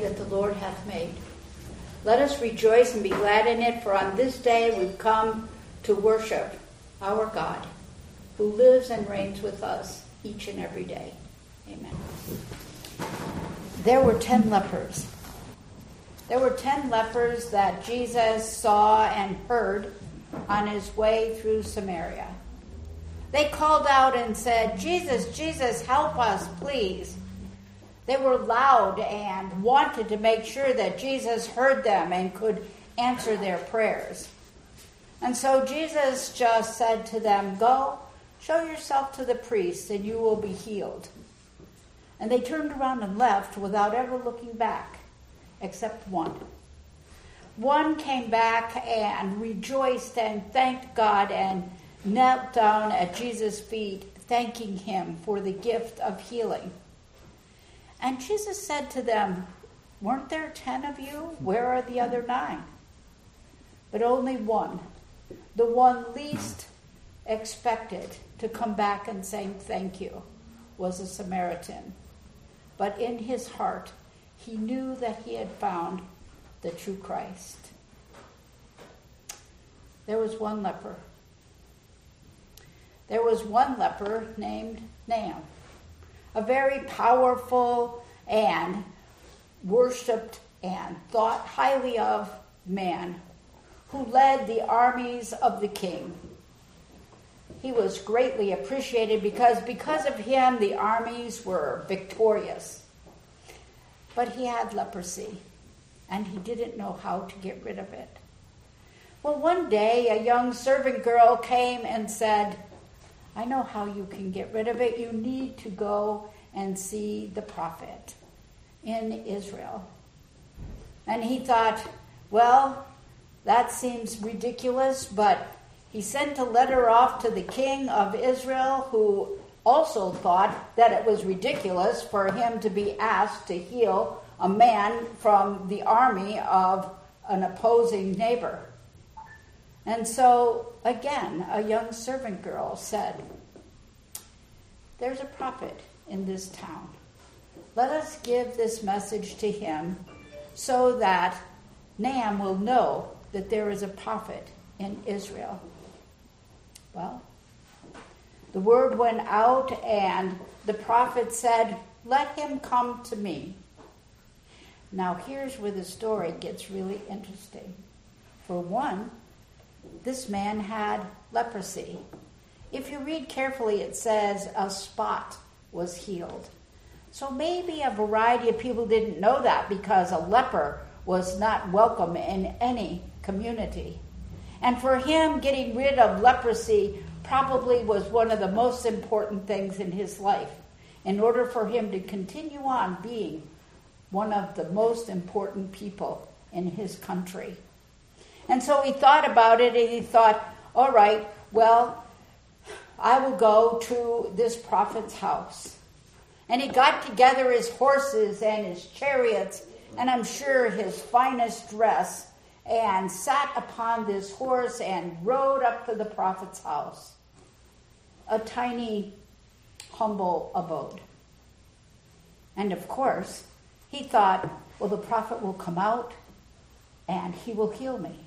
that the Lord hath made. Let us rejoice and be glad in it, for on this day we've come to worship our God, who lives and reigns with us each and every day. Amen. There were 10 lepers. There were 10 lepers that Jesus saw and heard on his way through Samaria. They called out and said, "Jesus, Jesus, help us, please." They were loud and wanted to make sure that Jesus heard them and could answer their prayers. And so Jesus just said to them, "Go, show yourself to the priest, and you will be healed." And they turned around and left without ever looking back, except one. One came back and rejoiced and thanked God and knelt down at Jesus' feet, thanking him for the gift of healing. And Jesus said to them, "Weren't there 10 of you? Where are the other 9? But only one, the one least expected to come back and say thank you, was a Samaritan. But in his heart, he knew that he had found the true Christ. There was one leper. There was one leper named Naaman, a very powerful and worshipped and thought highly of man who led the armies of the king. He was greatly appreciated because of him the armies were victorious. But he had leprosy, and he didn't know how to get rid of it. Well, one day a young servant girl came and said, "I know how you can get rid of it. You need to go and see the prophet in Israel." And he thought, well, that seems ridiculous, but he sent a letter off to the king of Israel, who also thought that it was ridiculous for him to be asked to heal a man from the army of an opposing neighbor. And so, again, a young servant girl said, "There's a prophet in this town. Let us give this message to him so that Naaman will know that there is a prophet in Israel." Well, the word went out, and the prophet said, "Let him come to me." Now, here's where the story gets really interesting. For one, this man had leprosy. If you read carefully, it says a spot was healed. So maybe a variety of people didn't know that because a leper was not welcome in any community. And for him, getting rid of leprosy probably was one of the most important things in his life, in order for him to continue on being one of the most important people in his country. And so he thought about it, and he thought, all right, well, I will go to this prophet's house. And he got together his horses and his chariots, and I'm sure his finest dress, and sat upon this horse and rode up to the prophet's house, a tiny, humble abode. And of course, he thought, well, the prophet will come out and he will heal me.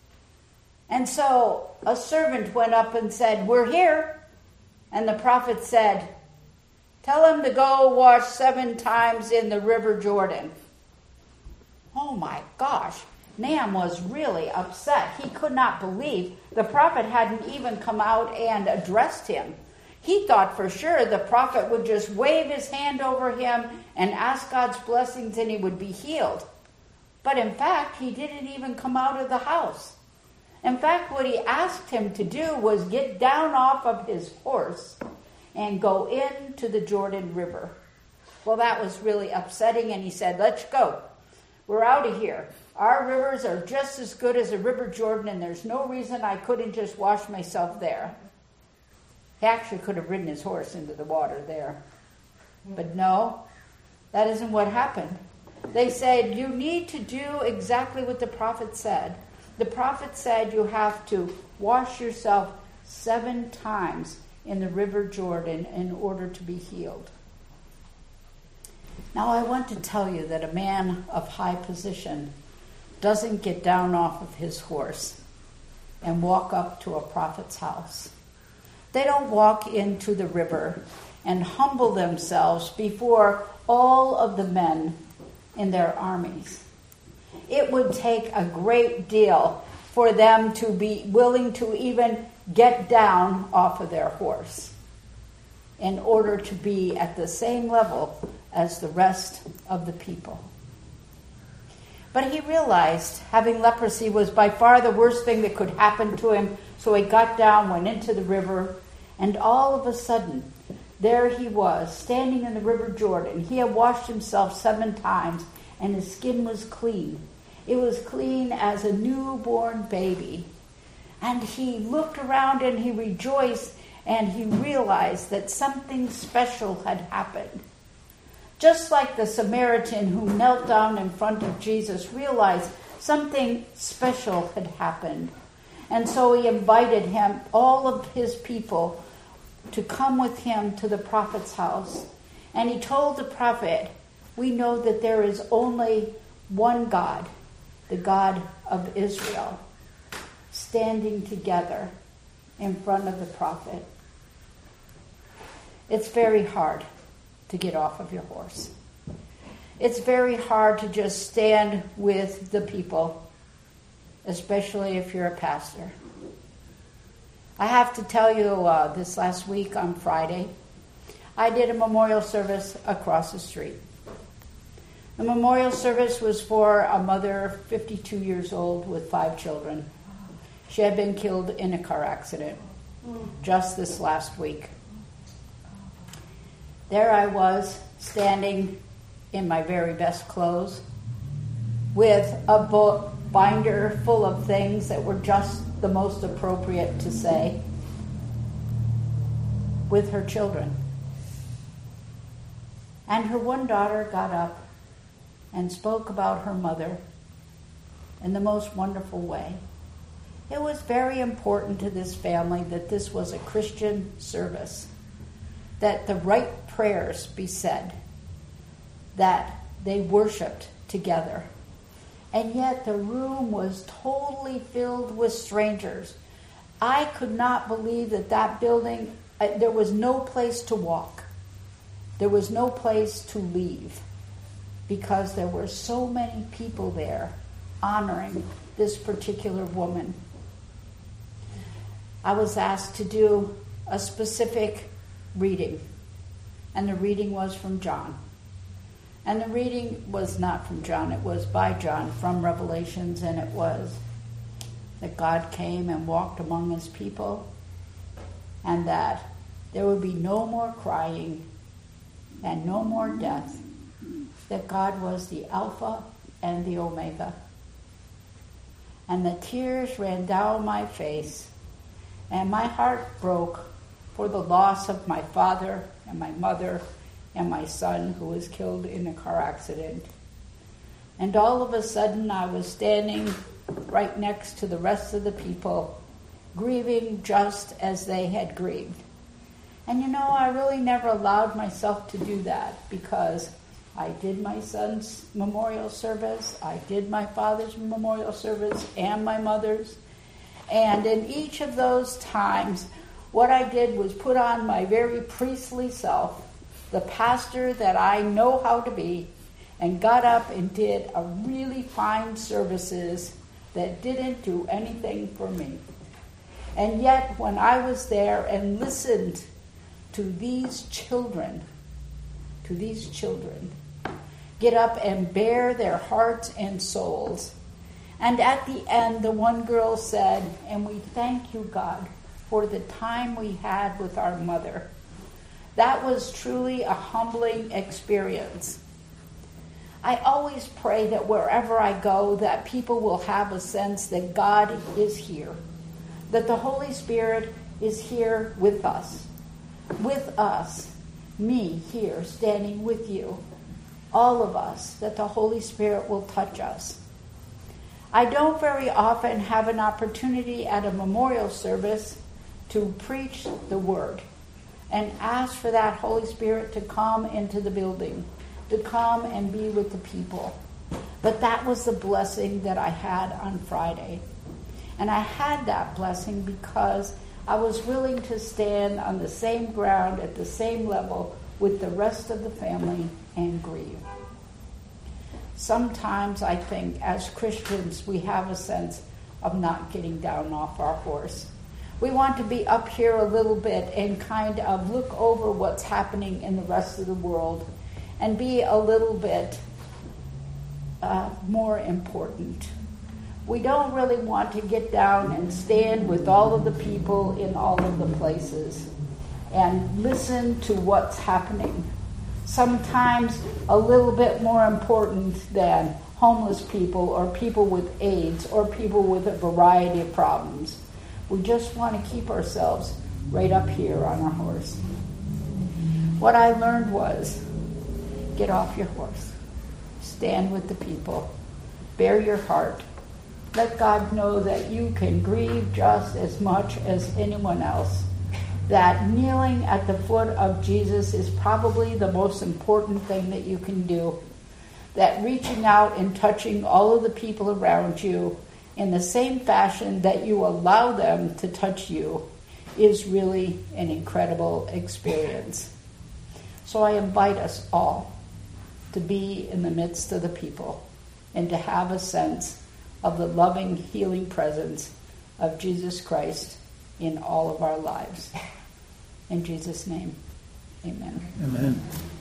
And so a servant went up and said, "We're here." And the prophet said, "Tell him to go wash 7 times in the river Jordan." Oh my gosh. Naaman was really upset. He could not believe the prophet hadn't even come out and addressed him. He thought for sure the prophet would just wave his hand over him and ask God's blessings and he would be healed. But in fact, he didn't even come out of the house. In fact, what he asked him to do was get down off of his horse and go into the Jordan River. Well, that was really upsetting, and he said, "Let's go. We're out of here. Our rivers are just as good as the River Jordan, and there's no reason I couldn't just wash myself there." He actually could have ridden his horse into the water there. But no, that isn't what happened. They said, you need to do exactly what the prophet said. The prophet said you have to wash yourself 7 times in the River Jordan in order to be healed. Now I want to tell you that a man of high position doesn't get down off of his horse and walk up to a prophet's house. They don't walk into the river and humble themselves before all of the men in their armies. It would take a great deal for them to be willing to even get down off of their horse in order to be at the same level as the rest of the people. But he realized having leprosy was by far the worst thing that could happen to him, so he got down, went into the river, and all of a sudden, there he was, standing in the River Jordan. He had washed himself 7 times, and his skin was clean. It was clean as a newborn baby. And he looked around and he rejoiced, and he realized that something special had happened. Just like the Samaritan who knelt down in front of Jesus realized something special had happened. And so he invited him, all of his people, to come with him to the prophet's house. And he told the prophet, we know that there is only one God, the God of Israel, standing together in front of the prophet. It's very hard to get off of your horse. It's very hard to just stand with the people, especially if you're a pastor. I have to tell you, this last week on Friday, I did a memorial service across the street. The memorial service was for a mother, 52 years old, with 5 children. She had been killed in a car accident just this last week. There I was, standing in my very best clothes, with a binder full of things that were just the most appropriate to say, with her children. And her one daughter got up and spoke about her mother in the most wonderful way. It was very important to this family that this was a Christian service, that the right prayers be said, that they worshiped together. And yet the room was totally filled with strangers. I could not believe that building, there was no place to walk. There was no place to leave, because there were so many people there honoring this particular woman. I was asked to do a specific reading, and the reading was from John. And the reading was not from John, it was by John from Revelations, and it was that God came and walked among his people, and that there would be no more crying and no more death, that God was the Alpha and the Omega. And the tears ran down my face, and my heart broke for the loss of my father and my mother and my son, who was killed in a car accident. And all of a sudden I was standing right next to the rest of the people, grieving just as they had grieved. And I really never allowed myself to do that, because I did my son's memorial service, I did my father's memorial service, and my mother's. And in each of those times, what I did was put on my very priestly self, the pastor that I know how to be, and got up and did a really fine services that didn't do anything for me. And yet, when I was there and listened to these children get up and bare their hearts and souls, and at the end, the one girl said, "And we thank you, God, for the time we had with our mother." That was truly a humbling experience. I always pray that wherever I go, that people will have a sense that God is here, that the Holy Spirit is here with us, me here standing with you, all of us, that the Holy Spirit will touch us. I don't very often have an opportunity at a memorial service to preach the word and ask for that Holy Spirit to come into the building, to come and be with the people. But that was the blessing that I had on Friday. And I had that blessing because I was willing to stand on the same ground at the same level with the rest of the family and grieve. Sometimes I think as Christians we have a sense of not getting down off our horse. We want to be up here a little bit and kind of look over what's happening in the rest of the world and be a little bit more important. We don't really want to get down and stand with all of the people in all of the places and listen to what's happening. Sometimes a little bit more important than homeless people or people with AIDS or people with a variety of problems. We just want to keep ourselves right up here on our horse. What I learned was, get off your horse. Stand with the people. Bear your heart. Let God know that you can grieve just as much as anyone else. That kneeling at the foot of Jesus is probably the most important thing that you can do. That reaching out and touching all of the people around you in the same fashion that you allow them to touch you is really an incredible experience. So I invite us all to be in the midst of the people and to have a sense of the loving, healing presence of Jesus Christ in all of our lives. In Jesus' name, amen. Amen.